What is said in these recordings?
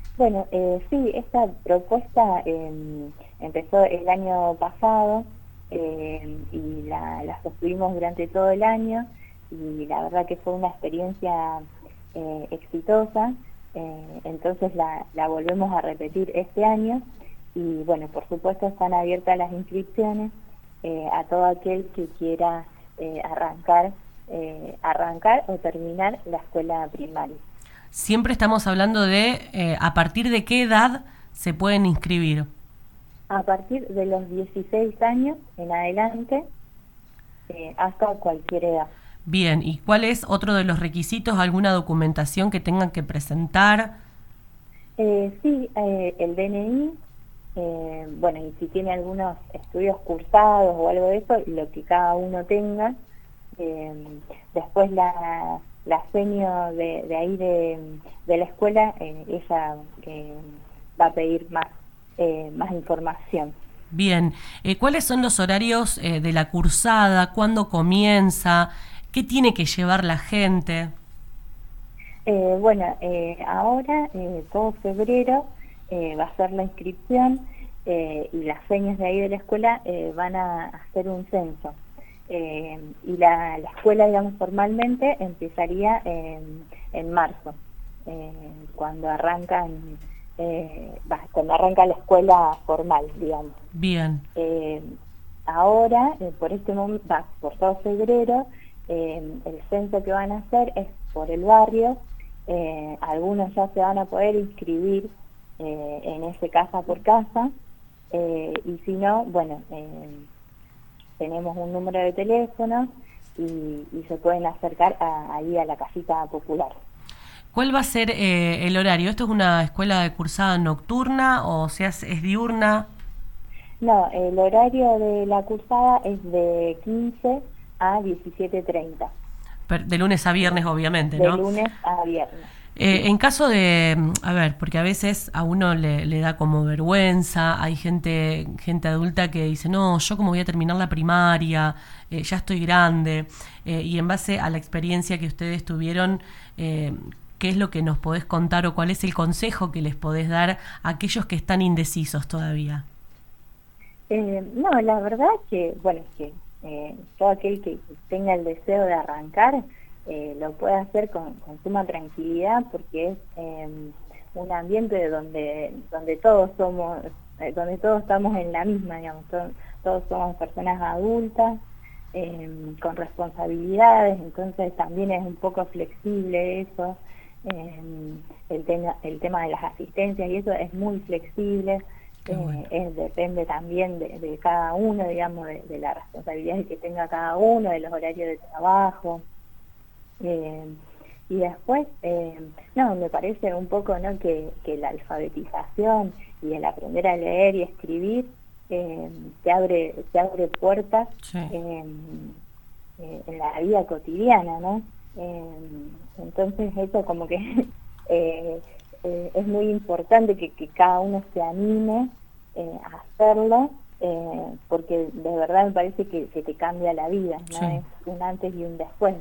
Bueno, sí, esta propuesta empezó el año pasado y la sostuvimos durante todo el año y la verdad que fue una experiencia exitosa, entonces la volvemos a repetir este año y bueno, por supuesto están abiertas las inscripciones a todo aquel que quiera arrancar o terminar la escuela primaria. Siempre estamos hablando de a partir de qué edad se pueden inscribir. A partir de los 16 años en adelante, hasta cualquier edad. Bien, ¿y cuál es otro de los requisitos? ¿Alguna documentación que tengan que presentar? Sí, el DNI, bueno, y si tiene algunos estudios cursados o algo de eso, lo que cada uno tenga. Eh, Después la seño de ahí de la escuela, ella va a pedir más información. Bien, ¿cuáles son los horarios de la cursada? ¿Cuándo comienza? ¿Qué tiene que llevar la gente? Bueno, ahora, todo febrero, va a ser la inscripción y las señas de ahí de la escuela van a hacer un censo. Y la escuela, digamos, formalmente empezaría en marzo, eh, cuando arrancan, cuando arranca la escuela formal, digamos. Bien, Eh, Ahora, por este momento, por todo febrero, el censo que van a hacer es por el barrio. Algunos ya se van a poder inscribir en ese casa por casa, y si no, bueno, tenemos un número de teléfono y se pueden acercar ahí a la casita popular. ¿cuál va a ser el horario? ¿Esto es una escuela de cursada nocturna o sea, es diurna? No, el horario de la cursada es de 15 a 17:30, De lunes a viernes, obviamente, de ¿no? lunes a viernes. Sí. En caso de, a ver, porque a veces a uno le da como vergüenza, hay gente adulta que dice, no, yo como voy a terminar la primaria, ya estoy grande, y en base a la experiencia que ustedes tuvieron, ¿qué es lo que nos podés contar o cuál es el consejo que les podés dar a aquellos que están indecisos todavía? No, la verdad que, bueno, que todo aquel que tenga el deseo de arrancar lo puede hacer con suma tranquilidad porque es un ambiente donde todos somos, donde todos estamos en la misma, digamos, todos somos personas adultas con responsabilidades, entonces también es un poco flexible eso. eh, el tema de las asistencias y eso es muy flexible. Qué bueno. Depende también de cada uno, digamos, de las responsabilidades que tenga cada uno, de los horarios de trabajo. eh, y después, no, me parece un poco, ¿no?, que la alfabetización y el aprender a leer y escribir te abre puertas Sí. en la vida cotidiana, ¿no? Entonces eso como que eh, es muy importante que cada uno se anime a hacerlo, porque de verdad me parece que te cambia la vida, ¿no? Sí. Es un antes y un después.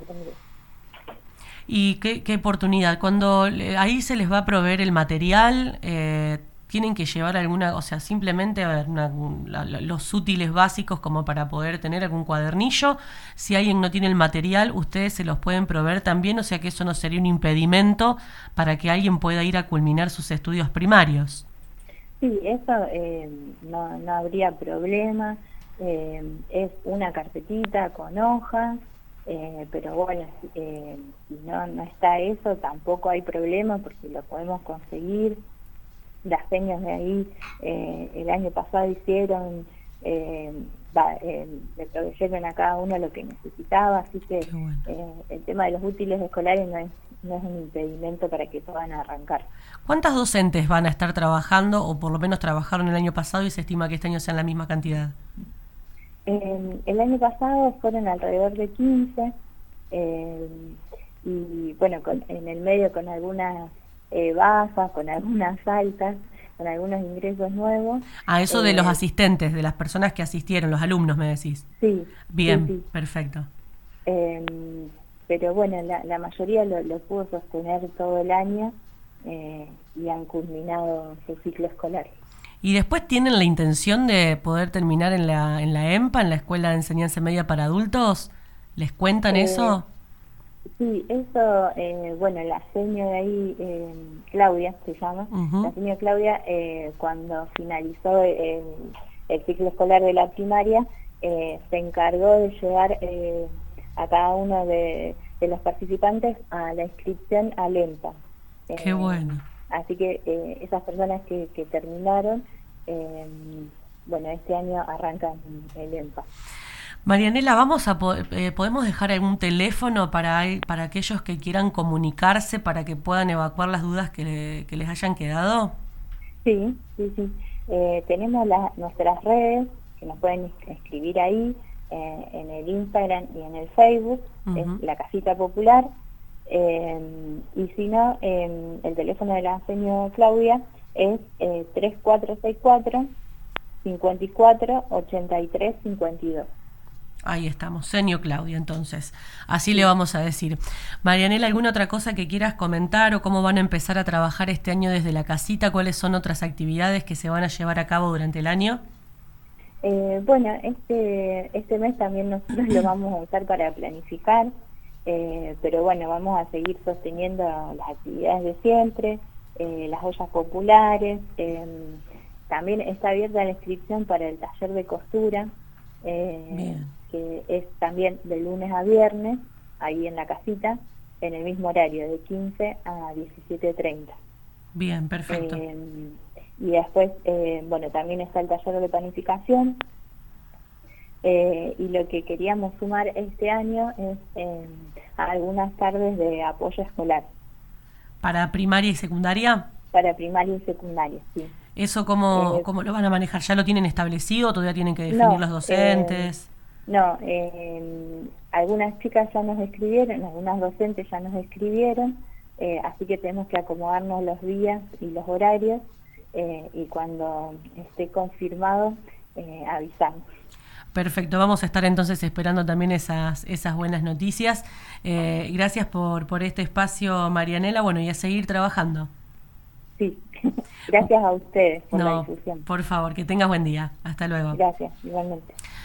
Y qué oportunidad. Cuando ahí se les va a proveer el material, tienen que llevar alguna, o sea, simplemente a ver, los útiles básicos como para poder tener algún cuadernillo. Si alguien no tiene el material, ustedes se los pueden proveer también, o sea que eso no sería un impedimento para que alguien pueda ir a culminar sus estudios primarios. Sí, eso no habría problema. Es una carpetita con hojas, pero bueno, si no está eso, tampoco hay problema porque lo podemos conseguir. Las señas de ahí el año pasado hicieron, eh, le proveyeron a cada uno lo que necesitaba, así que Qué bueno. el tema de los útiles escolares no es un impedimento para que puedan arrancar. ¿Cuántas docentes van a estar trabajando o por lo menos trabajaron el año pasado y se estima que este año sean la misma cantidad? El año pasado fueron alrededor de 15, eh, y bueno, en el medio con algunas bajas, con algunas altas, con algunos ingresos nuevos. A eso de los eh, asistentes, de las personas que asistieron, los alumnos, me decís. sí, sí, Bien, sí. perfecto. Eh, pero bueno, la mayoría lo pudo sostener todo el año. y han culminado su ciclo escolar. ¿Y después tienen la intención de poder terminar en la EMPA, en la Escuela de Enseñanza Media para Adultos? ¿Les cuentan eso? Sí, eso, bueno, la seño de ahí, Claudia se llama, la seño Claudia, cuando finalizó el ciclo escolar de la primaria, se encargó de llevar a cada uno de los participantes a la inscripción al EMPA. Qué bueno. Así que esas personas que terminaron, bueno, este año arrancan el EMPA. Marianela, ¿podemos dejar algún teléfono para aquellos que quieran comunicarse para que puedan evacuar las dudas que les hayan quedado? Sí. Tenemos nuestras redes, que nos pueden escribir ahí, en el Instagram y en el Facebook, es La Casita Popular, y si no, el teléfono de la señora Claudia es 3464 54 83 52. Ahí estamos, Senio Claudia, entonces. Así le vamos a decir. Marianela, ¿alguna otra cosa que quieras comentar o cómo van a empezar a trabajar este año desde la casita? ¿Cuáles son otras actividades que se van a llevar a cabo durante el año? Bueno, este mes también nosotros lo vamos a usar para planificar, pero bueno, vamos a seguir sosteniendo las actividades de siempre, las ollas populares. También está abierta la inscripción para el taller de costura, que es también de lunes a viernes, ahí en la casita, en el mismo horario, de 15 a 17:30. Bien, perfecto. Y después, bueno, también está el taller de panificación, y lo que queríamos sumar este año es algunas tardes de apoyo escolar. ¿Para primaria y secundaria? Para primaria y secundaria, sí. ¿Eso cómo lo van a manejar? ¿Ya lo tienen establecido o todavía tienen que definir los docentes? No, algunas chicas ya nos escribieron, algunas docentes ya nos escribieron, así que tenemos que acomodarnos los días y los horarios, y cuando esté confirmado, avisamos. Perfecto, vamos a estar entonces esperando también esas buenas noticias. Gracias por este espacio, Marianela, bueno, y a seguir trabajando. Sí, gracias a ustedes por la difusión. Por favor, que tengas buen día. Hasta luego. Gracias, igualmente.